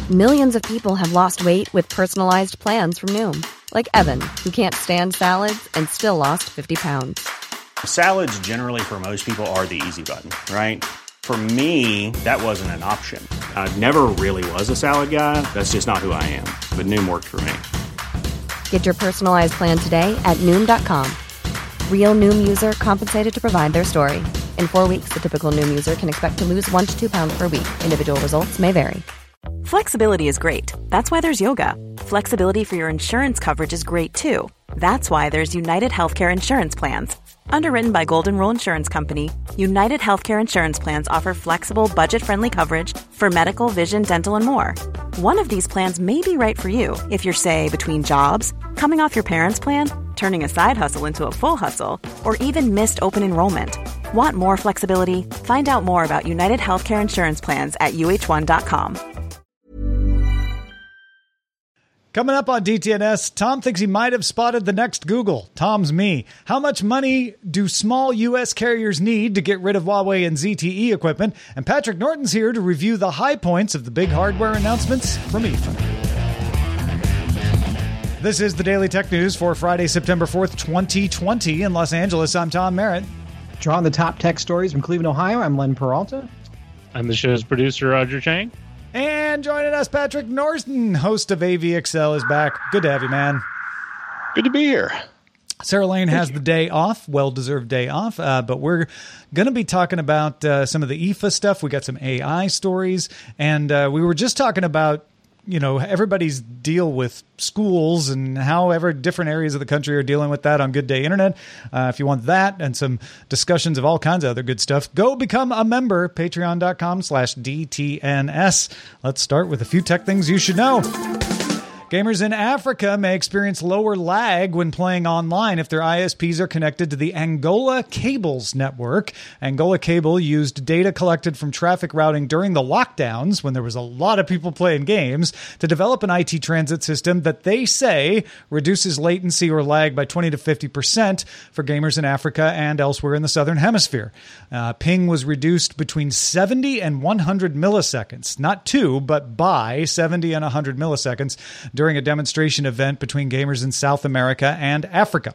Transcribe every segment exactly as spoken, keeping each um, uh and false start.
Millions of people have lost weight with personalized plans from Noom. Like Evan, who can't stand salads and still lost fifty pounds. Salads generally for most people are the easy button, right? For me, that wasn't an option. I never really was a salad guy. That's just not who I am. But Noom worked for me. Get your personalized plan today at Noom dot com. Real Noom user compensated to provide their story. In four weeks, the typical Noom user can expect to lose one to two pounds per week. Individual results may vary. Flexibility is great. That's why there's yoga. Flexibility for your insurance coverage is great too. That's why there's United Healthcare Insurance Plans. Underwritten by Golden Rule Insurance Company, United Healthcare Insurance Plans offer flexible, budget-friendly coverage for medical, vision, dental, and more. One of these plans may be right for you if you're, say, between jobs, coming off your parents' plan, turning a side hustle into a full hustle, or even missed open enrollment. Want more flexibility? Find out more about United Healthcare Insurance Plans at U H one dot com. Coming up on D T N S, Tom thinks he might have spotted the next Google. Tom's me. How much money do small U S carriers need to get rid of Huawei and Z T E equipment? And Patrick Norton's here to review the high points of the big hardware announcements from I F A. This is the Daily Tech News for Friday, September fourth, twenty twenty. In Los Angeles, I'm Tom Merritt. Drawing the top tech stories from Cleveland, Ohio, I'm Len Peralta. I'm the show's producer, Roger Chang. And joining us, Patrick Norton, host of A V X L, is back. Good to have you, man. Good to be here. Sarah Lane Thank has you. the day off, well-deserved day off, uh, but we're going to be talking about uh, some of the I F A stuff. We got some A I stories, and uh, we were just talking about, you know, everybody's deal with schools and however different areas of the country are dealing with that on Good Day Internet. Uh, if you want that and some discussions of all kinds of other good stuff, go become a member, patreon.com slash DTNS. Let's start with a few tech things you should know. Gamers in Africa may experience lower lag when playing online if their I S Ps are connected to the Angola Cables network. Angola Cable used data collected from traffic routing during the lockdowns, when there was a lot of people playing games, to develop an I T transit system that they say reduces latency or lag by twenty to fifty percent for gamers in Africa and elsewhere in the Southern Hemisphere. Uh, ping was reduced between seventy and one hundred milliseconds, not two, but by seventy and one hundred milliseconds during a demonstration event between gamers in South America and Africa.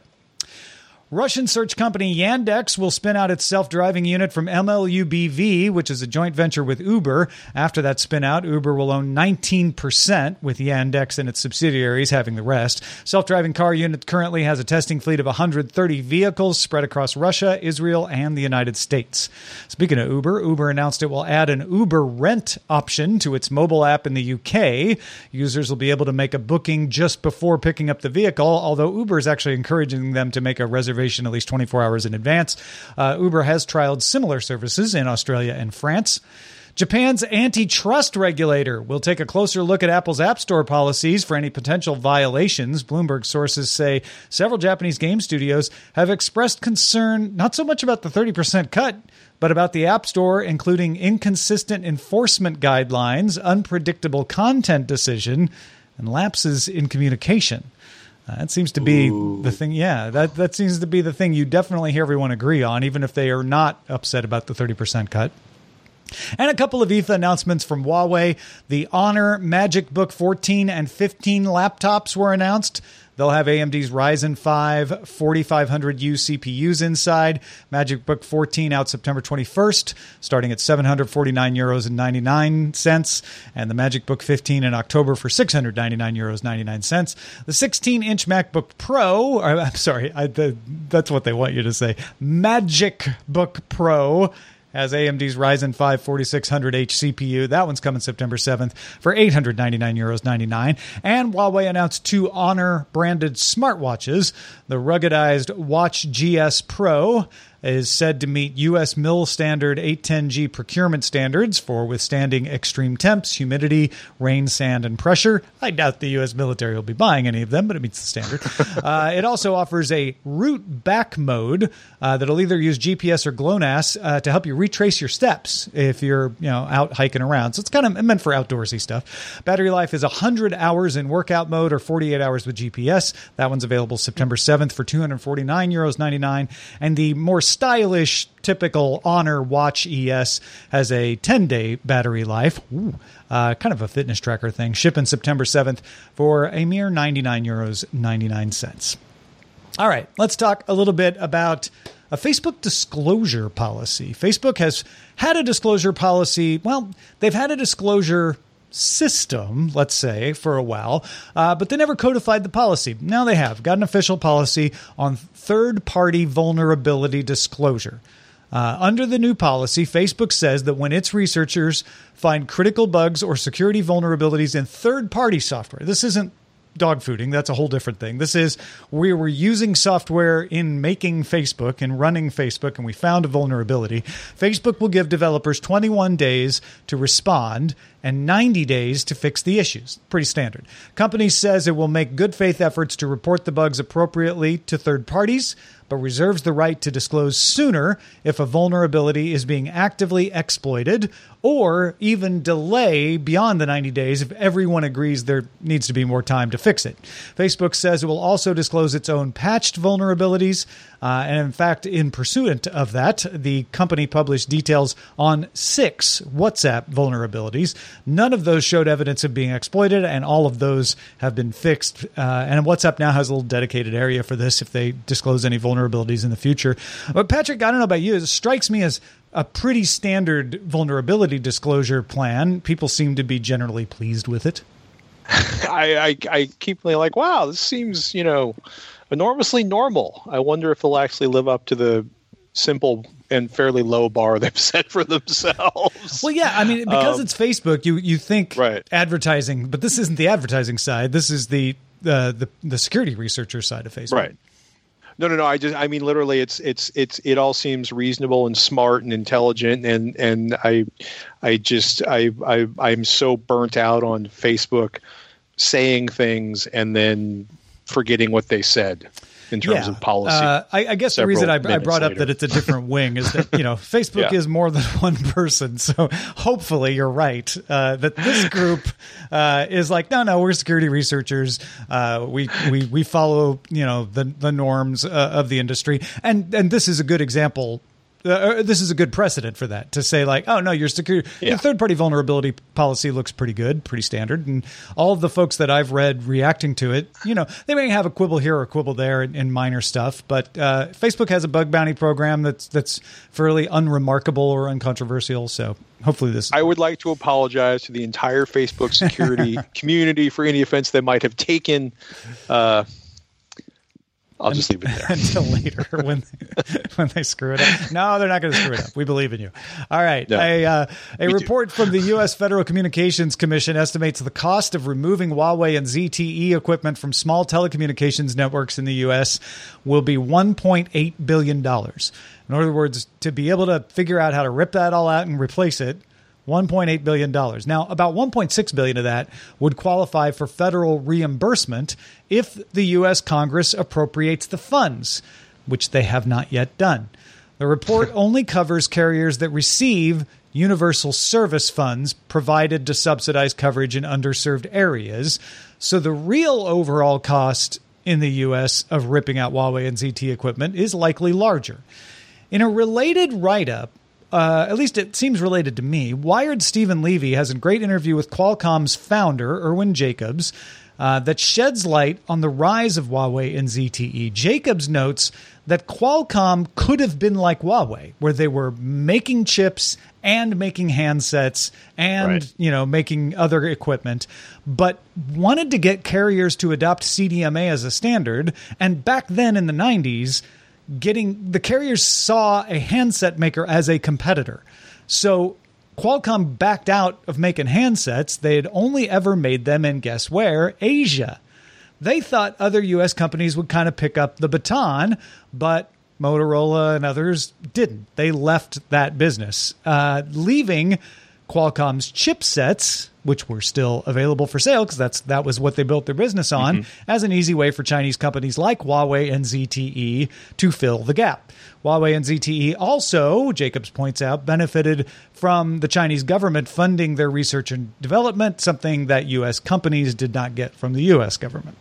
Russian search company Yandex will spin out its self-driving unit from M L U B V, which is a joint venture with Uber. After that spin-out, Uber will own nineteen percent, with Yandex and its subsidiaries having the rest. Self-driving car unit currently has a testing fleet of one hundred thirty vehicles spread across Russia, Israel, and the United States. Speaking of Uber, Uber announced it will add an Uber Rent option to its mobile app in the U K. Users will be able to make a booking just before picking up the vehicle, although Uber is actually encouraging them to make a reservation at least twenty-four hours in advance. Uh, Uber has trialed similar services in Australia and France. Japan's antitrust regulator will take a closer look at Apple's App Store policies for any potential violations. Bloomberg sources say several Japanese game studios have expressed concern not so much about the thirty percent cut, but about the App Store, including inconsistent enforcement guidelines, unpredictable content decision, and lapses in communication. Uh, that seems to be Ooh. the thing. Yeah, that, that seems to be the thing you definitely hear everyone agree on, even if they are not upset about the thirty percent cut. And a couple of I F A announcements from Huawei. The Honor MagicBook fourteen and fifteen laptops were announced. They'll have A M D's Ryzen five forty-five hundred U C P Us inside. MagicBook fourteen out September twenty-first, starting at seven hundred forty-nine euros and ninety-nine cents, and the MagicBook fifteen in October for six hundred ninety-nine euros ninety-nine cents. The sixteen-inch MacBook Pro, or, I'm sorry, I, the, that's what they want you to say, MagicBook Pro, has A M D's Ryzen five forty-six hundred H C P U. That one's coming September seventh for eight hundred ninety-nine euros ninety-nine. And Huawei announced two Honor branded smartwatches. The ruggedized Watch G S Pro is said to meet U S mil standard eight ten G procurement standards for withstanding extreme temps, humidity, rain, sand, and pressure. I doubt the U S military will be buying any of them, but it meets the standard. uh, it also offers a root back mode uh, that'll either use G P S or GLONASS uh, to help you retrace your steps if you're, you know, out hiking around. So it's kind of meant for outdoorsy stuff. Battery life is one hundred hours in workout mode or forty-eight hours with G P S. That one's available September seventh for two hundred forty-nine euros ninety-nine. And the more stylish, typical Honor Watch E S has a ten-day battery life. Ooh. uh, kind of a fitness tracker thing, shipping September seventh for a mere ninety-nine euros ninety-nine cents. All right, let's talk a little bit about a Facebook disclosure policy. Facebook has had a disclosure policy. Well, they've had a disclosure system, let's say, for a while, uh, but they never codified the policy. Now they have got an official policy on third-party vulnerability disclosure. Uh, under the new policy, Facebook says that when its researchers find critical bugs or security vulnerabilities in third-party software, this isn't dog fooding. That's a whole different thing. This is we were using software in making Facebook and running Facebook, and we found a vulnerability. Facebook will give developers twenty-one days to respond and ninety days to fix the issues. Pretty standard. Company says it will make good faith efforts to report the bugs appropriately to third parties, but reserves the right to disclose sooner if a vulnerability is being actively exploited, or even delay beyond the ninety days if everyone agrees there needs to be more time to fix it. Facebook says it will also disclose its own patched vulnerabilities. Uh, and in fact, in pursuant of that, the company published details on six WhatsApp vulnerabilities. None of those showed evidence of being exploited, and all of those have been fixed. Uh, and WhatsApp now has a little dedicated area for this if they disclose any vulnerabilities in the future. But Patrick, I don't know about you, it strikes me as a pretty standard vulnerability disclosure plan. People seem to be generally pleased with it. I, I, I keep being like, wow, this seems, you know, enormously normal. I wonder if they'll actually live up to the simple and fairly low bar they've set for themselves. Well, yeah, I mean, because um, it's Facebook, you you think right. advertising, but this isn't the advertising side. This is the uh, the the security researcher side of Facebook. Right. No, no, no. I just, I mean, literally, it's, it's, it's, it all seems reasonable and smart and intelligent, and, and I, I just, I, I, I'm so burnt out on Facebook saying things and then forgetting what they said in terms yeah. of policy. Uh, I, I guess the reason I, I brought up later. that it's a different wing is that, you know, Facebook yeah. is more than one person. So hopefully you're right, uh, that this group uh, is like, no, no, we're security researchers. Uh, we, we, we follow, you know, the, the norms uh, of the industry. And, and this is a good example. Uh, this is a good precedent for that, to say like, oh, no, your security, yeah. your third-party vulnerability policy looks pretty good, pretty standard. And all of the folks that I've read reacting to it, you know, they may have a quibble here or a quibble there in, in minor stuff. But uh, Facebook has a bug bounty program that's that's fairly unremarkable or uncontroversial. So hopefully this... I would like to apologize to the entire Facebook security community for any offense they might have taken. Uh I'll just leave it there until later when they, when they screw it up. No, they're not going to screw it up. We believe in you. All right. No, a uh, a report too. from the U S Federal Communications Commission estimates the cost of removing Huawei and Z T E equipment from small telecommunications networks in the U S will be one point eight billion dollars. In other words, to be able to figure out how to rip that all out and replace it, one point eight billion dollars. Now, about one point six billion dollars of that would qualify for federal reimbursement if the U S Congress appropriates the funds, which they have not yet done. The report only covers carriers that receive universal service funds provided to subsidize coverage in underserved areas. So the real overall cost in the U S of ripping out Huawei and Z T E equipment is likely larger. In a related write-up, Uh, at least it seems related to me, Wired's Stephen Levy has a great interview with Qualcomm's founder, Irwin Jacobs, uh, that sheds light on the rise of Huawei and Z T E. Jacobs notes that Qualcomm could have been like Huawei, where they were making chips and making handsets and, right. you know, making other equipment, but wanted to get carriers to adopt C D M A as a standard. And back then in the nineties, getting the carriers saw a handset maker as a competitor. So Qualcomm backed out of making handsets. They had only ever made them in, guess where? Asia. They thought other U S companies would kind of pick up the baton, but Motorola and others didn't. They left that business, uh, leaving Qualcomm's chipsets, which were still available for sale because that's that was what they built their business on, mm-hmm. as an easy way for Chinese companies like Huawei and Z T E to fill the gap. Huawei and Z T E also, Jacobs points out, benefited from the Chinese government funding their research and development, something that U S companies did not get from the U S government.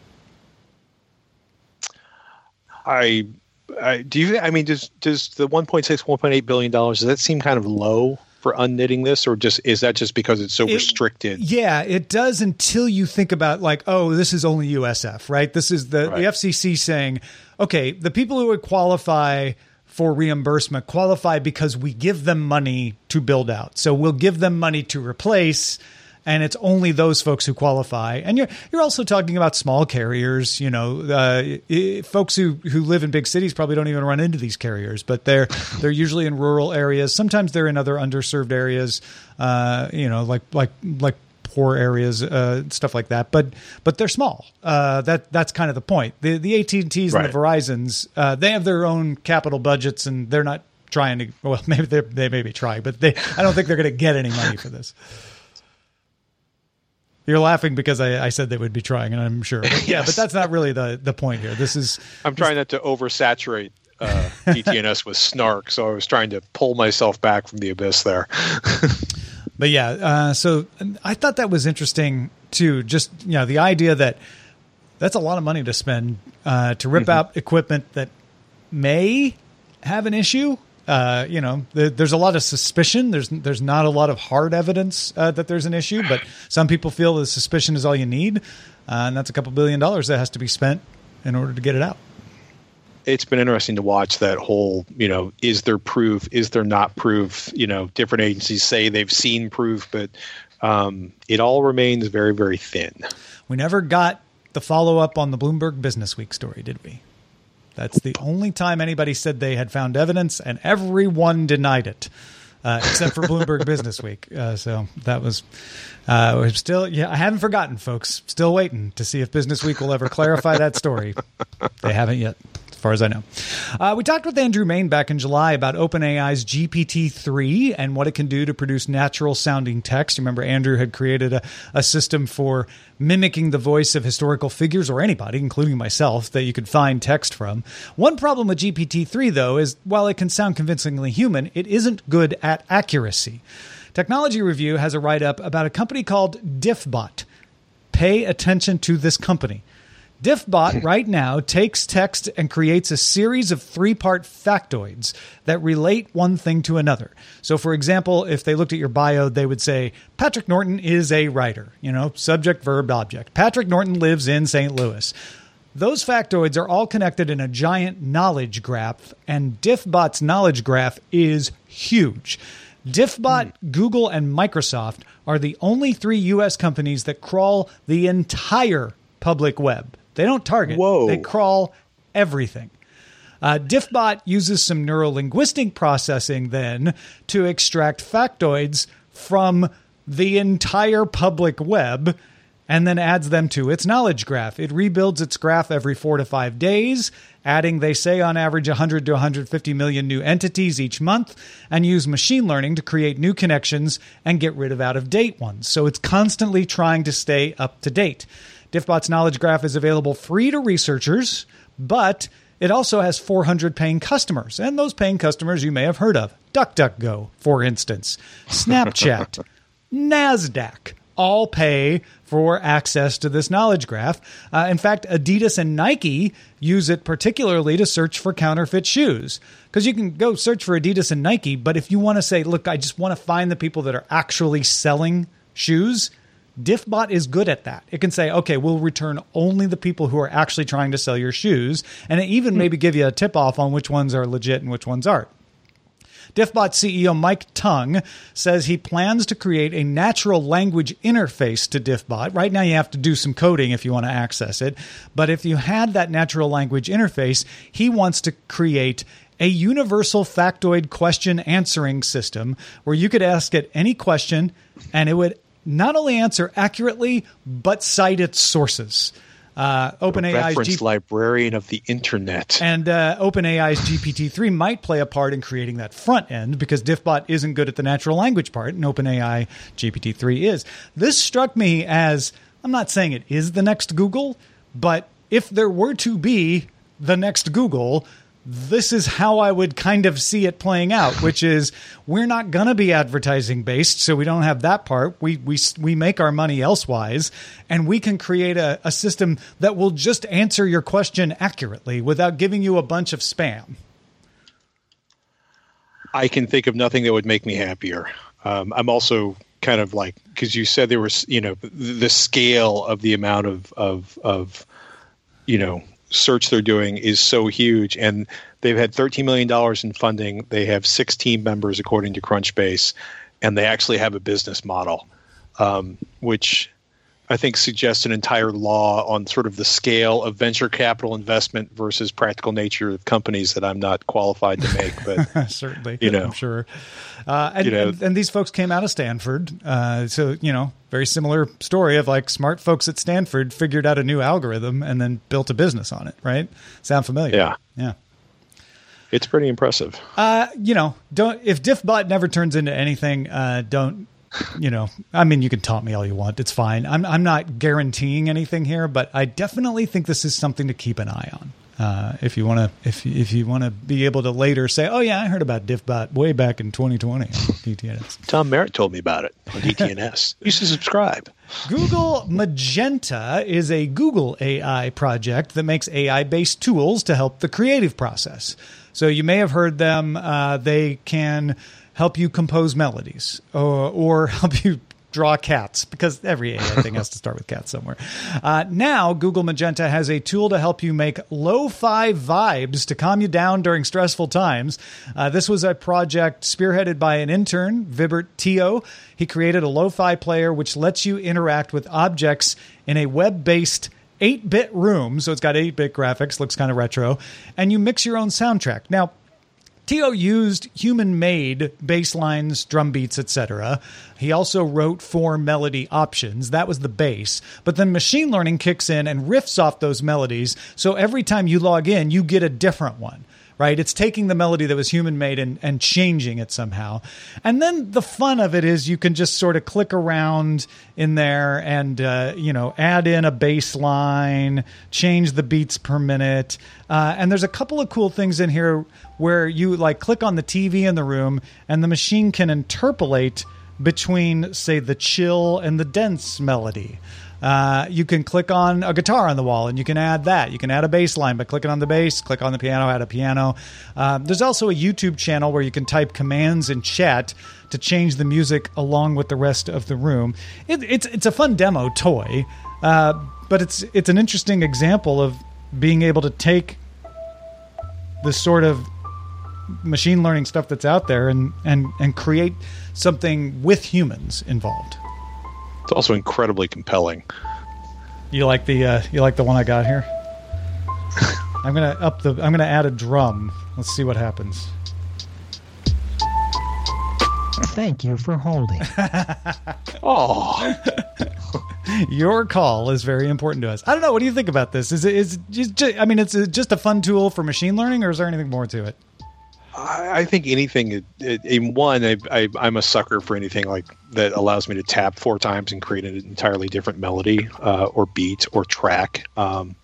I, I do you? I mean, does does the one point six, one point eight billion dollars, does that seem kind of low for unknitting this, or just is that just because it's so it, restricted? Yeah, it does until you think about like, oh, this is only U S F, right? This is the, right. the F C C saying, okay, the people who would qualify for reimbursement qualify because we give them money to build out. So we'll give them money to replace, and it's only those folks who qualify. And you're you're also talking about small carriers. You know, uh, folks who, who live in big cities probably don't even run into these carriers, but they're they're usually in rural areas. Sometimes they're in other underserved areas. Uh, you know, like like like. poor areas, uh, stuff like that, but but they're small. Uh, that that's kind of the point. The the A T and T's right. and the Verizons, uh, they have their own capital budgets, and they're not trying to. Well, maybe they they may be trying, but they I don't think they're going to get any money for this. You're laughing because I, I said they would be trying, and I'm sure. But, yes. Yeah, but that's not really the the point here. This is. I'm trying not to oversaturate uh, D T N S with snark, so I was trying to pull myself back from the abyss there. But yeah, uh, so I thought that was interesting too. Just, you know, the idea that that's a lot of money to spend uh, to rip mm-hmm. out equipment that may have an issue. Uh, you know, the, there's a lot of suspicion. There's there's not a lot of hard evidence uh, that there's an issue, but some people feel the suspicion is all you need, uh, and that's a couple billion dollars that has to be spent in order to get it out. It's been interesting to watch that whole, you know, is there proof? Is there not proof? You know, different agencies say they've seen proof, but um, it all remains very, very thin. We never got the follow-up on the Bloomberg Business Week story, did we? That's the only time anybody said they had found evidence, and everyone denied it, uh, except for Bloomberg Business Week. Uh, so that was uh, we're still, yeah, I haven't forgotten, folks. Still waiting to see if Business Week will ever clarify that story. They haven't yet. As far as I know. Uh, we talked with Andrew Main back in July about OpenAI's G P T three and what it can do to produce natural-sounding text. Remember, Andrew had created a, a system for mimicking the voice of historical figures or anybody, including myself, that you could find text from. One problem with G P T three, though, is while it can sound convincingly human, it isn't good at accuracy. Technology Review has a write-up about a company called Diffbot. Pay attention to this company. Diffbot right now takes text and creates a series of three-part factoids that relate one thing to another. So, for example, if they looked at your bio, they would say, Patrick Norton is a writer. You know, subject, verb, object. Patrick Norton lives in Saint Louis. Those factoids are all connected in a giant knowledge graph, and Diffbot's knowledge graph is huge. Diffbot, mm. Google, and Microsoft are the only three U S companies that crawl the entire public web. They don't target. Whoa. They crawl everything. Uh, Diffbot uses some neurolinguistic processing then to extract factoids from the entire public web and then adds them to its knowledge graph. It rebuilds its graph every four to five days, adding, they say, on average one hundred to one hundred fifty million new entities each month, and use machine learning to create new connections and get rid of out-of-date ones. So it's constantly trying to stay up to date. Diffbot's knowledge graph is available free to researchers, but it also has four hundred paying customers. And those paying customers you may have heard of. DuckDuckGo, for instance. Snapchat. NASDAQ. All pay for access to this knowledge graph. Uh, in fact, Adidas and Nike use it particularly to search for counterfeit shoes. Because you can go search for Adidas and Nike, but if you want to say, look, I just want to find the people that are actually selling shoes, Diffbot is good at that. It can say, okay, we'll return only the people who are actually trying to sell your shoes, and it even maybe give you a tip-off on which ones are legit and which ones aren't. Diffbot C E O Mike Tung says he plans to create a natural language interface to Diffbot. Right now you have to do some coding if you want to access it, but if you had that natural language interface, he wants to create a universal factoid question answering system where you could ask it any question and it would not only answer accurately, but cite its sources. Uh, OpenAI's reference G- librarian of the internet. And uh, OpenAI's G P T three might play a part in creating that front end because Diffbot isn't good at the natural language part, and OpenAI G P T three is. This struck me as, I'm not saying it is the next Google, but if there were to be the next Google, this is how I would kind of see it playing out, which is we're not going to be advertising based, so we don't have that part. We we we make our money elsewise, and we can create a, a system that will just answer your question accurately without giving you a bunch of spam. I can think of nothing that would make me happier. um, I'm also kind of like, because you said there was, you know, the, the scale of the amount of, of, of, you know, search they're doing is so huge, and they've had thirteen million dollars in funding. They have six team members, according to Crunchbase, and they actually have a business model, um, which I think suggests an entire law on sort of the scale of venture capital investment versus practical nature of companies that I'm not qualified to make. But certainly, you know, I'm sure. Uh, and, you know, and, and these folks came out of Stanford. Uh, so, you know, very similar story of like smart folks at Stanford figured out a new algorithm and then built a business on it. Right. Sound familiar? Yeah. Yeah. It's pretty impressive. Uh, you know, don't, if Diffbot never turns into anything, uh, don't, you know, I mean, you can taunt me all you want. It's fine. I'm, I'm not guaranteeing anything here, but I definitely think this is something to keep an eye on. Uh, if you want to, if if you want to be able to later say, "Oh yeah, I heard about Diffbot way back in twenty twenty." D T N S. Tom Merritt told me about it on D T N S. You should subscribe. Google Magenta is a Google A I project that makes A I-based tools to help the creative process. So you may have heard them. Uh, they can help you compose melodies, or, or help you draw cats, because every A I thing has to start with cats somewhere. Uh, now, Google Magenta has a tool to help you make lo-fi vibes to calm you down during stressful times. Uh, this was a project spearheaded by an intern, Vibert Teo. He created a lo-fi player which lets you interact with objects in a web-based eight-bit room. So it's got eight-bit graphics, looks kind of retro, and you mix your own soundtrack. Now, Teo used human-made bass lines, drum beats, et cetera. He also wrote four melody options. That was the bass. But then machine learning kicks in and riffs off those melodies. So every time you log in, you get a different one, right? It's taking the melody that was human-made and, and changing it somehow. And then the fun of it is you can just sort of click around in there and, uh, you know, add in a bass line, change the beats per minute. Uh, and there's a couple of cool things in here where you like click on the T V in the room and the machine can interpolate between, say, the chill and the dense melody. Uh, you can click on a guitar on the wall and you can add that. You can add a bass line by clicking on the bass, click on the piano, add a piano. Uh, there's also a YouTube channel where you can type commands in chat to change the music along with the rest of the room. It, it's it's a fun demo toy, uh, but it's it's an interesting example of being able to take the sort of machine learning stuff that's out there and, and, and create something with humans involved. It's also incredibly compelling. You like the uh, you like the one I got here? I'm gonna up the. I'm gonna add a drum. Let's see what happens. Thank you for holding. Oh, your call is very important to us. I don't know. What do you think about this? Is it is just, I mean, it's just a fun tool for machine learning, or is there anything more to it? I think anything. In one, I, I, I'm a sucker for anything like that allows me to tap four times and create an entirely different melody uh, or beat or track. Um,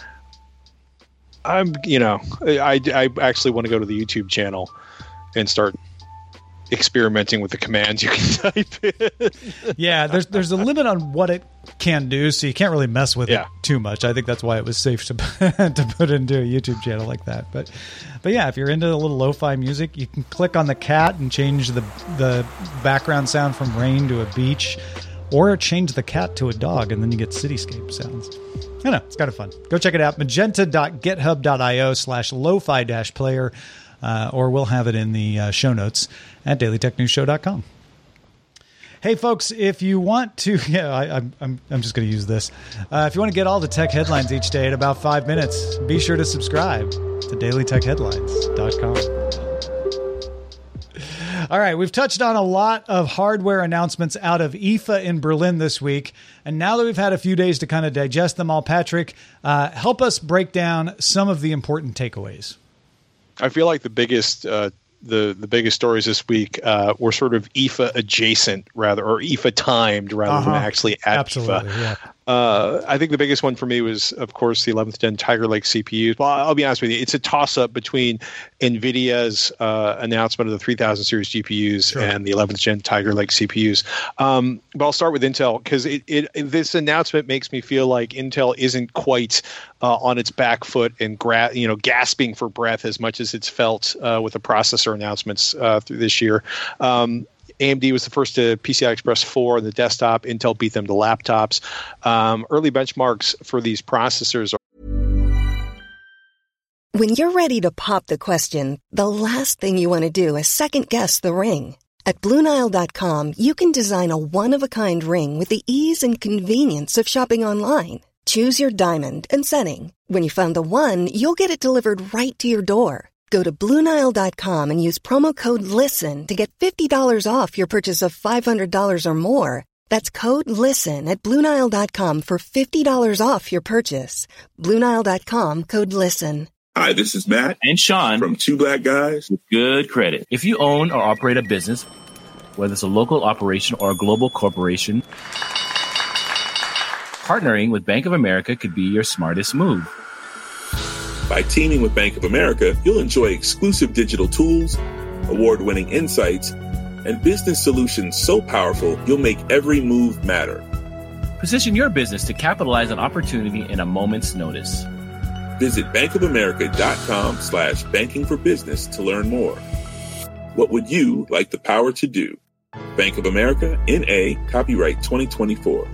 I'm, you know, I, I actually want to go to the YouTube channel and start experimenting with the commands you can type in. Yeah, there's there's a limit on what it can do, so you can't really mess with yeah. it too much. I think that's why it was safe to to put into a YouTube channel like that. But but yeah, if you're into a little lo-fi music, you can click on the cat and change the the background sound from rain to a beach, or change the cat to a dog, and then you get cityscape sounds. I don't know, it's kind of fun. Go check it out, magenta.github.io slash lo-fi dash player. Uh, or we'll have it in the uh, show notes at daily tech news show dot com. Hey, folks, if you want to, yeah, I, I'm, I'm, I'm just going to use this. Uh, if you want to get all the tech headlines each day in about five minutes, be sure to subscribe to daily tech headlines dot com. All right, we've touched on a lot of hardware announcements out of I F A in Berlin this week. And now that we've had a few days to kind of digest them all, Patrick, uh, help us break down some of the important takeaways. I feel like the biggest uh, the the biggest stories this week uh, were sort of I F A adjacent, rather, or I F A timed rather uh-huh. than actually at Absolutely, I F A. Yeah. Uh, I think the biggest one for me was, of course, the eleventh gen Tiger Lake C P Us. Well, I'll be honest with you, it's a toss-up between NVIDIA's uh, announcement of the three thousand series G P Us sure. and the eleventh gen Tiger Lake C P Us. Um, but I'll start with Intel because it, it, this announcement makes me feel like Intel isn't quite uh, on its back foot and gra- you know gasping for breath as much as it's felt uh, with the processor announcements uh, through this year. Um, A M D was the first to P C I Express four on the desktop. Intel beat them to laptops. Um, early benchmarks for these processors are. When you're ready to pop the question, the last thing you want to do is second-guess the ring. At Blue Nile dot com, you can design a one-of-a-kind ring with the ease and convenience of shopping online. Choose your diamond and setting. When you find the one, you'll get it delivered right to your door. Go to Blue Nile dot com and use promo code LISTEN to get fifty dollars off your purchase of five hundred dollars or more. That's code LISTEN at Blue Nile dot com for fifty dollars off your purchase. Blue Nile dot com, code LISTEN. Hi, this is Matt and Sean from Two Black Guys with Good Credit. If you own or operate a business, whether it's a local operation or a global corporation, partnering with Bank of America could be your smartest move. By teaming with Bank of America, you'll enjoy exclusive digital tools, award-winning insights, and business solutions so powerful you'll make every move matter. Position your business to capitalize on opportunity in a moment's notice. Visit bankofamerica.com slash banking for business to learn more. What would you like the power to do? Bank of America, N A, copyright twenty twenty-four.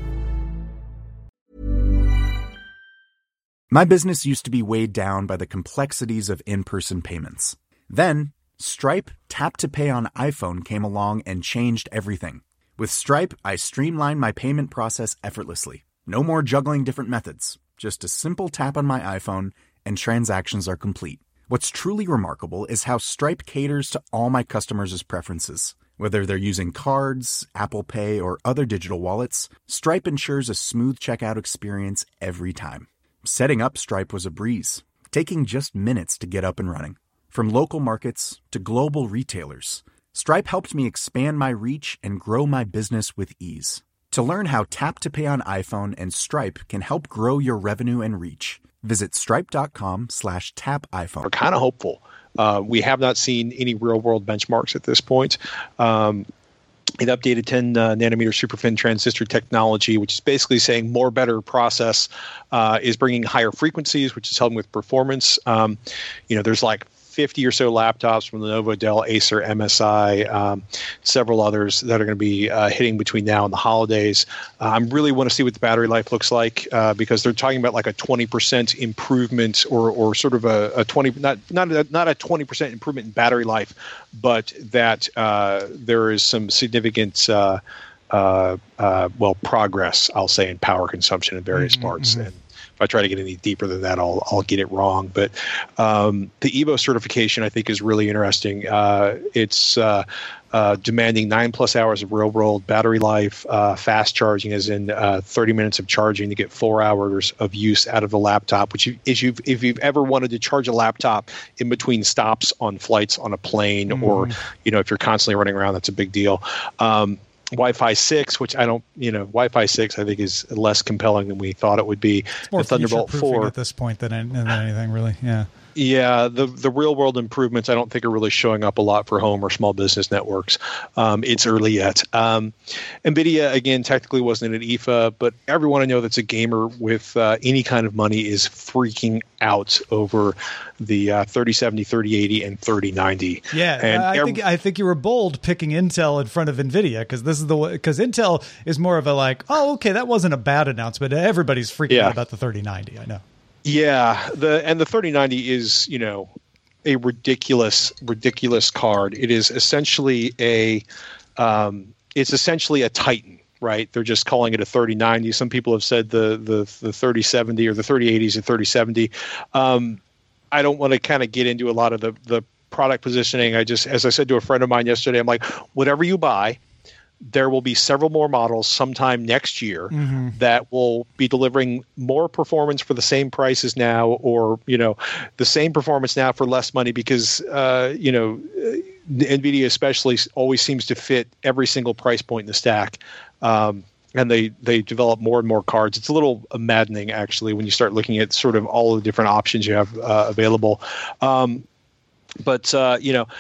My business used to be weighed down by the complexities of in-person payments. Then, Stripe Tap to Pay on iPhone came along and changed everything. With Stripe, I streamlined my payment process effortlessly. No more juggling different methods. Just a simple tap on my iPhone, and transactions are complete. What's truly remarkable is how Stripe caters to all my customers' preferences. Whether they're using cards, Apple Pay, or other digital wallets, Stripe ensures a smooth checkout experience every time. Setting up Stripe was a breeze, taking just minutes to get up and running. From local markets to global retailers, Stripe helped me expand my reach and grow my business with ease. To learn how Tap to Pay on iPhone and Stripe can help grow your revenue and reach, visit stripe.com slash tap iPhone. We're kind of hopeful. Uh, we have not seen any real-world benchmarks at this point. Um, It updated ten uh, nanometer superfin transistor technology, which is basically saying more better process uh, is bringing higher frequencies, which is helping with performance. Um, you know, there's like fifty or so laptops from Lenovo, Dell, Acer, M S I, um, several others that are going to be uh, hitting between now and the holidays. Uh, I really want to see what the battery life looks like uh, because they're talking about like a twenty percent improvement or or sort of a, a twenty not not a, not a twenty percent improvement in battery life, but that uh, there is some significant uh, uh, uh, well progress, I'll say, in power consumption in various mm-hmm, parts. Mm-hmm. And if I try to get any deeper than that, I'll I'll get it wrong. But um, the Evo certification, I think, is really interesting. Uh, it's uh, uh, demanding nine plus hours of real-world battery life, uh, fast charging, as in uh, thirty minutes of charging to get four hours of use out of the laptop. Which, if you've if you've ever wanted to charge a laptop in between stops on flights on a plane, mm. or you know, if you're constantly running around, that's a big deal. Um, Wi-Fi six, which I don't, you know, Wi-Fi six I think is less compelling than we thought it would be. It's more the Thunderbolt four at this point than, than anything really. Yeah. Yeah, the the real world improvements I don't think are really showing up a lot for home or small business networks. Um, it's early yet. Um, NVIDIA, again, technically wasn't an I F A, but everyone I know that's a gamer with uh, any kind of money is freaking out over the uh, thirty seventy, thirty eighty, and thirty ninety. Yeah, and I every- think I think you were bold picking Intel in front of NVIDIA because this is the because Intel is more of a like, oh, okay, that wasn't a bad announcement. Everybody's freaking yeah. out about the thirty ninety. I know. Yeah, the and the thirty ninety is, you know, a ridiculous, ridiculous card. It is essentially a, um, it's essentially a Titan, right? They're just calling it a thirty ninety. Some people have said the the the thirty seventy or the thirty eighty is a thirty seventy. Um, I don't want to kind of get into a lot of the the product positioning. I just, as I said to a friend of mine yesterday, I'm like, whatever you buy, there will be several more models sometime next year mm-hmm. that will be delivering more performance for the same price as now, or, you know, the same performance now for less money because, uh, you know, NVIDIA especially always seems to fit every single price point in the stack. Um, and they, they develop more and more cards. It's a little maddening, actually, when you start looking at sort of all the different options you have uh, available. Um, but, uh, you know,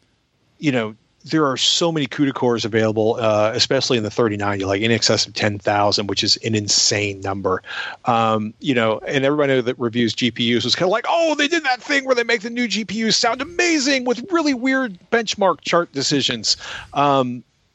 you know, there are so many CUDA cores available, uh, especially in the thirty ninety, like in excess of ten thousand, which is an insane number. Um, you know, and everybody knows that reviews G P Us was kind of like, oh, they did that thing where they make the new G P Us sound amazing with really weird benchmark chart decisions. Um,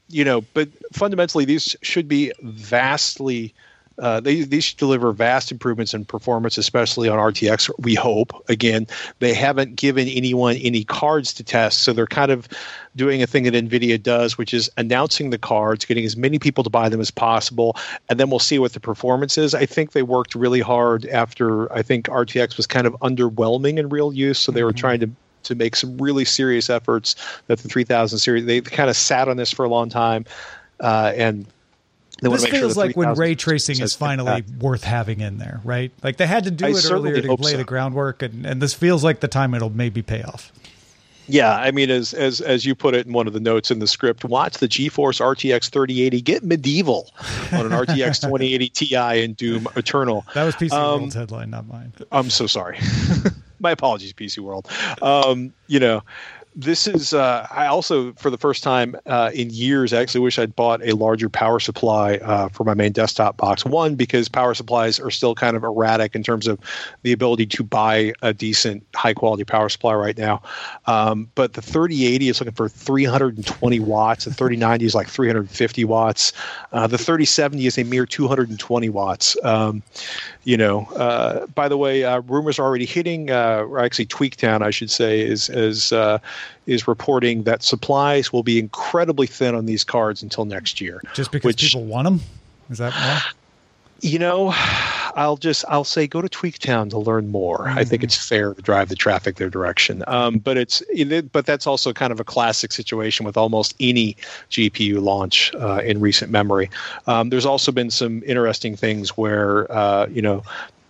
you know, but fundamentally, these should be vastly. Uh, they these should deliver vast improvements in performance, especially on R T X. We hope. Again, they haven't given anyone any cards to test, so they're kind of doing a thing that NVIDIA does, which is announcing the cards, getting as many people to buy them as possible, and then we'll see what the performance is. I think they worked really hard after I think R T X was kind of underwhelming in real use, so they mm-hmm. were trying to to make some really serious efforts. That the three thousand series, they kind of sat on this for a long time, uh, and. This feels sure like when ray tracing is finally that. worth having in there, right? Like they had to do I it earlier to lay so. the groundwork, and, and this feels like the time it'll maybe pay off. Yeah, I mean, as as as you put it in one of the notes in the script, watch the GeForce R T X thirty eighty get medieval on an R T X twenty eighty Ti in Doom Eternal. That was P C um, World's headline, not mine. I'm so sorry. My apologies, P C World. Um, you know. This is, uh, I also, for the first time uh, in years, I actually wish I'd bought a larger power supply uh, for my main desktop box. One, because power supplies are still kind of erratic in terms of the ability to buy a decent, high-quality power supply right now. Um, but the thirty eighty is looking for three hundred twenty watts. The thirty ninety is like three hundred fifty watts. Uh, the thirty seventy is a mere two hundred twenty watts. Um, you know, uh, by the way, uh, rumors are already hitting, uh, or actually Tweaktown, I should say, is is uh, is reporting that supplies will be incredibly thin on these cards until next year. Just because which, people want them? Is that why? You know, I'll just I'll say go to Tweaktown to learn more. Mm-hmm. I think it's fair to drive the traffic their direction. Um, but it's it, but that's also kind of a classic situation with almost any G P U launch uh, in recent memory. Um, there's also been some interesting things where uh, you know.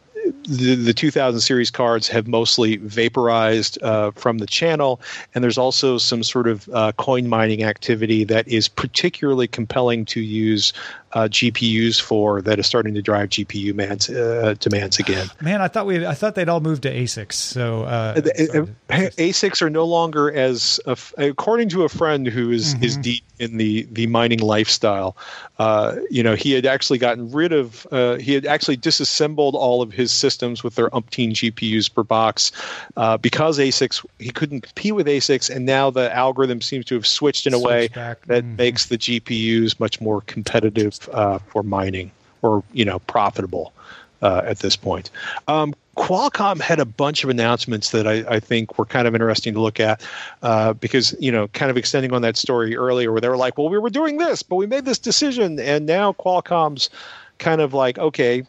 The, the two thousand series cards have mostly vaporized uh, from the channel, and there's also some sort of uh, coin mining activity that is particularly compelling to use uh, G P Us for, that is starting to drive G P U demands, uh, demands again. Man, I thought we I thought they'd all moved to A SICs. So uh, A SICs are no longer as, uh, according to a friend who is, mm-hmm. is deep in the, the mining lifestyle. Uh, you know, he had actually gotten rid of, uh, he had actually disassembled all of his systems with their umpteen G P Us per box uh, because A SICs, he couldn't compete with A SICs, and now the algorithm seems to have switched in a Switch way back. that mm-hmm. makes the G P Us much more competitive uh, for mining, or, you know, profitable uh, at this point. Um, Qualcomm had a bunch of announcements that I, I think were kind of interesting to look at uh, because, you know, kind of extending on that story earlier where they were like, well, we were doing this, but we made this decision. And now Qualcomm's kind of like, okay,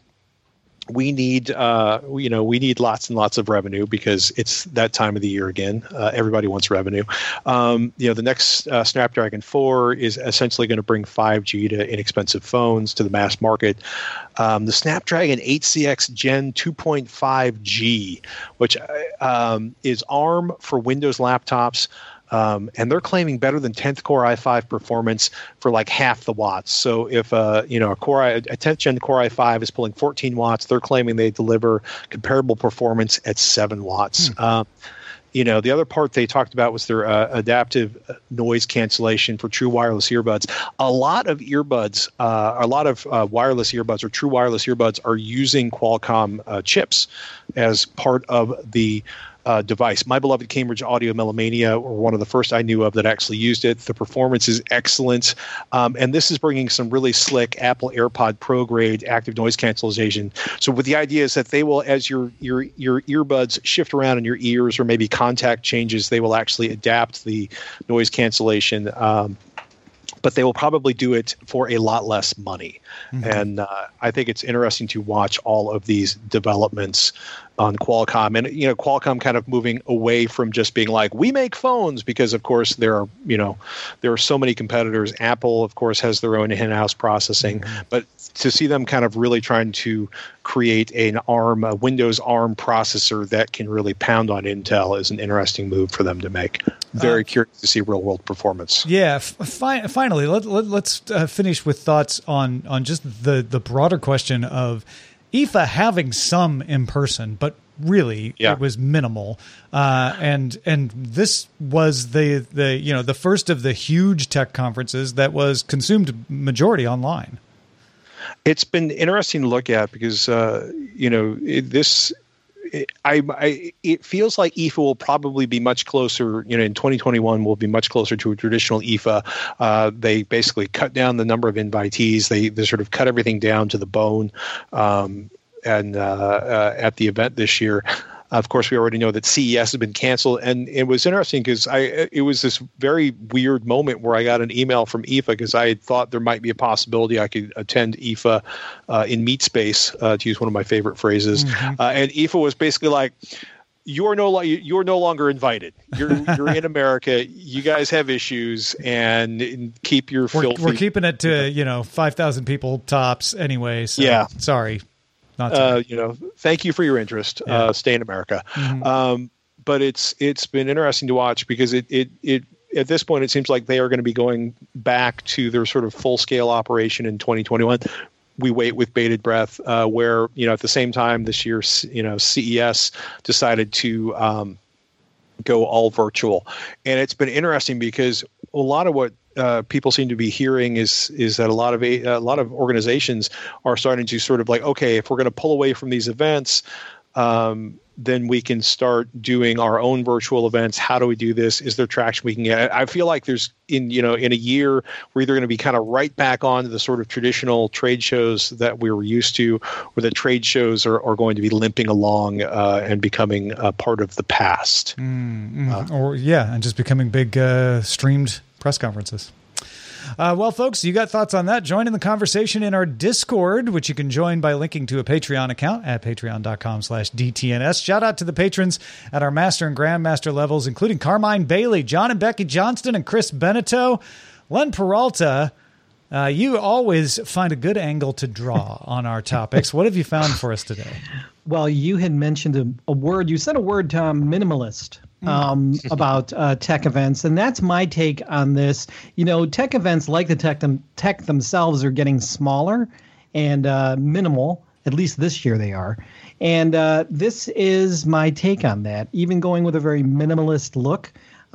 we need, uh, you know, we need lots and lots of revenue because it's that time of the year again. Uh, everybody wants revenue. Um, you know, the next uh, Snapdragon four is essentially going to bring five G to inexpensive phones to the mass market. Um, the Snapdragon eight C X Gen two point five G, which um, is ARM for Windows laptops. Um, and they're claiming better than tenth Core i five performance for like half the watts. So if uh, you know a Core I, a tenth Gen Core i five is pulling fourteen watts, they're claiming they deliver comparable performance at seven watts. Hmm. Um, you know, the other part they talked about was their uh, adaptive noise cancellation for true wireless earbuds. A lot of earbuds, uh, a lot of uh, wireless earbuds or true wireless earbuds are using Qualcomm uh, chips as part of the Uh, device. My beloved Cambridge Audio Melomania were one of the first I knew of that actually used it. The performance is excellent. Um, and this is bringing some really slick Apple AirPod Pro grade active noise cancellation. So with the idea is that they will, as your, your, your earbuds shift around in your ears or maybe contact changes, they will actually adapt the noise cancellation. Um, but they will probably do it for a lot less money. Mm-hmm. And uh, I think it's interesting to watch all of these developments on Qualcomm. And, you know, Qualcomm kind of moving away from just being like, we make phones, because, of course, there are, you know, there are so many competitors. Apple, of course, has their own in-house processing. Mm-hmm. But to see them kind of really trying to create an ARM, a Windows ARM processor that can really pound on Intel is an interesting move for them to make. Very uh, curious to see real-world performance. Yeah, f- fi- finally, let, let, let's uh, finish with thoughts on on just the, the broader question of I F A having some in person, but really yeah. it was minimal. Uh, and and this was the the you know the first of the huge tech conferences that was consumed majority online. It's been interesting to look at because uh, you know it, this. I, I it feels like I F A will probably be much closer. You know, in twenty twenty-one will be much closer to a traditional I F A. Uh, they basically cut down the number of invitees. They they sort of cut everything down to the bone, um, and uh, uh, at the event this year. Of course, we already know that C E S has been canceled, and it was interesting because I it was this very weird moment where I got an email from I F A because I had thought there might be a possibility I could attend I F A uh, in meat space, uh, to use one of my favorite phrases, mm-hmm. uh, and I F A was basically like, "You're no you're no longer invited. You're you're in America. You guys have issues, and, and keep your we're, filthy." We're keeping it to you know five thousand people tops anyway. So yeah, sorry. Not uh, you know, thank you for your interest. Yeah. Uh, stay in America. Mm-hmm. Um, but it's it's been interesting to watch because it, it it at this point it seems like they are going to be going back to their sort of full scale operation in twenty twenty-one. We wait with bated breath. Uh, where you know at the same time this year, you know, C E S decided to um, go all virtual, and it's been interesting because a lot of what Uh, people seem to be hearing is is that a lot of a, a lot of organizations are starting to sort of like, okay, if we're going to pull away from these events, um, then we can start doing our own virtual events. How do we do this? Is there traction we can get? I feel like there's in you know in a year we're either going to be kind of right back on to the sort of traditional trade shows that we were used to, or the trade shows are, are going to be limping along uh, and becoming a part of the past. Mm-hmm. Uh, or yeah, and just becoming big uh, streamed press conferences. Uh, well, folks, you got thoughts on that? Join in the conversation in our Discord, which you can join by linking to a Patreon account at patreon.com slash DTNS. Shout out to the patrons at our Master and Grandmaster levels, including Carmine Bailey, John and Becky Johnston, and Chris Beneteau. Len Peralta, uh, you always find a good angle to draw on our topics. What have you found for us today? Well, you had mentioned a, a word. You said a word, Tom, minimalist. Um, about uh, tech events, and that's my take on this. You know, tech events like the tech them, tech themselves are getting smaller and uh, minimal. At least this year they are, and uh, this is my take on that. Even going with a very minimalist look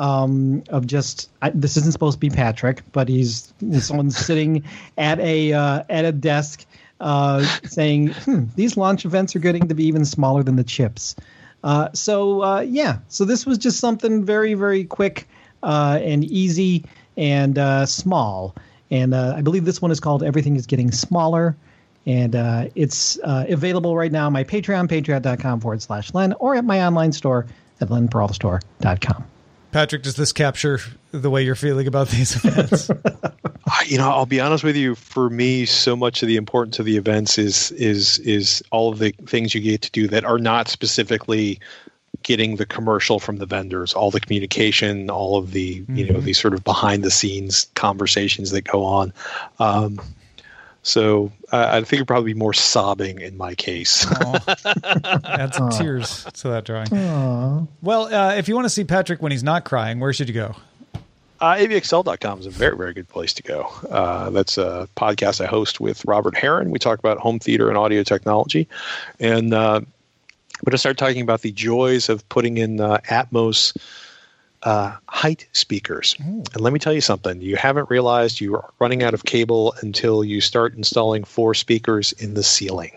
um, of just I, this isn't supposed to be Patrick, but he's someone sitting at a uh, at a desk uh, saying hmm, these launch events are getting to be even smaller than the chips. Uh, so, uh, yeah, so this was just something very, very quick uh, and easy and uh, small. And uh, I believe this one is called Everything is Getting Smaller. And uh, it's uh, available right now on my Patreon, patreon.com forward slash Len, or at my online store at len peralta store dot com. Patrick, does this capture the way you're feeling about these events? You know, I'll be honest with you. For me, so much of the importance of the events is is is all of the things you get to do that are not specifically getting the commercial from the vendors, all the communication, all of the mm-hmm. you know these sort of behind the scenes conversations that go on. Um, so uh, I think it'd probably be more sobbing in my case. Add some tears to that drawing. Aww. Well, uh, if you want to see Patrick when he's not crying, where should you go? Uh, A V X L dot com is a very, very good place to go. Uh, that's a podcast I host with Robert Heron. We talk about home theater and audio technology. And uh, I'm going to start talking about the joys of putting in uh, Atmos uh, height speakers. Ooh. And let me tell you something. You haven't realized you are running out of cable until you start installing four speakers in the ceiling.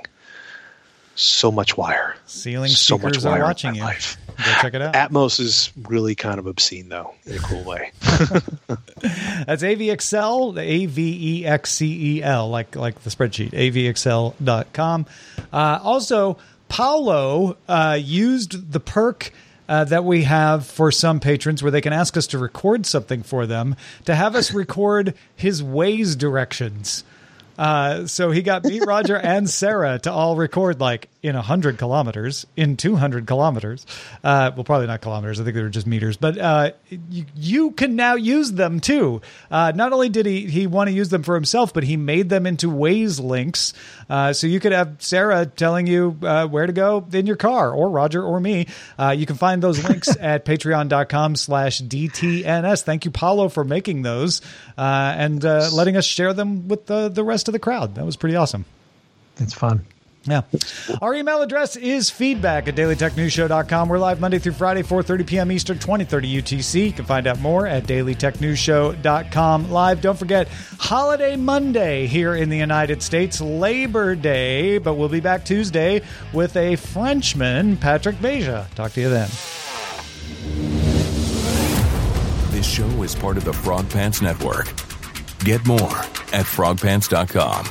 So much wire. Ceiling so speakers much wire are watching you. Life. Go check it out. Atmos is really kind of obscene, though, in a cool way. That's A V X L, A V E X C E L, like like the spreadsheet, A V X L dot com. Uh, also, Paolo uh, used the perk uh, that we have for some patrons where they can ask us to record something for them, to have us record his Waze directions. Uh, so he got me, Roger, and Sarah to all record like in one hundred kilometers, in two hundred kilometers. Uh, well, probably not kilometers. I think they were just meters. But uh, you, you can now use them, too. Uh, not only did he, he want to use them for himself, but he made them into Waze links. Uh, so you could have Sarah telling you uh, where to go in your car, or Roger or me. Uh, you can find those links at patreon.com slash DTNS. Thank you, Paulo, for making those uh, and uh, letting us share them with the, the rest of the crowd. That was pretty awesome. It's fun. Yeah. Our email address is feedback at daily tech news show dot com. We're live Monday through Friday, four thirty p.m. Eastern, twenty thirty U T C. You can find out more at daily tech news show dot com live. Don't forget, Holiday Monday here in the United States, Labor Day, but we'll be back Tuesday with a Frenchman, Patrick Beja. Talk to you then. This show is part of the Frog Pants Network. Get more at frog pants dot com.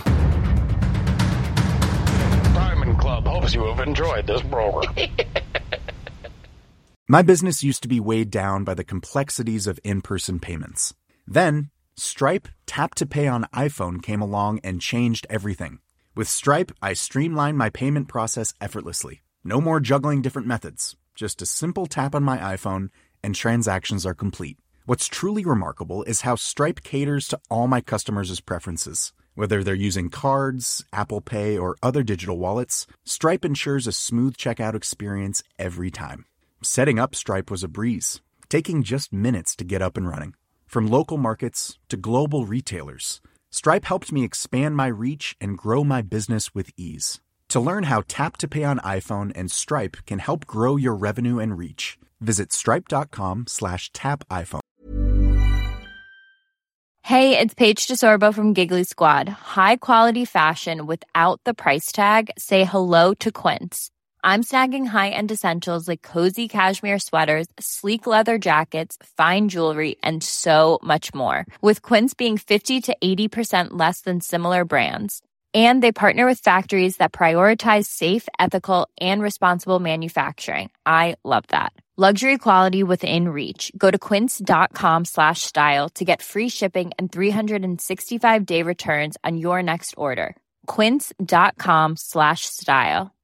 Club hopes you have enjoyed this program. My business used to be weighed down by the complexities of in-person payments. Then, Stripe Tap to Pay on iPhone came along and changed everything. With Stripe, I streamlined my payment process effortlessly. No more juggling different methods. Just a simple tap on my iPhone and transactions are complete. What's truly remarkable is how Stripe caters to all my customers' preferences. Whether they're using cards, Apple Pay, or other digital wallets, Stripe ensures a smooth checkout experience every time. Setting up Stripe was a breeze, taking just minutes to get up and running. From local markets to global retailers, Stripe helped me expand my reach and grow my business with ease. To learn how Tap to Pay on iPhone and Stripe can help grow your revenue and reach, visit stripe.com slash tap iPhone. Hey, it's Paige DeSorbo from Giggly Squad. High quality fashion without the price tag. Say hello to Quince. I'm snagging high-end essentials like cozy cashmere sweaters, sleek leather jackets, fine jewelry, and so much more. With Quince being fifty to eighty percent less than similar brands. And they partner with factories that prioritize safe, ethical, and responsible manufacturing. I love that. Luxury quality within reach. Go to quince.com slash style to get free shipping and three sixty-five day returns on your next order. Quince.com slash style.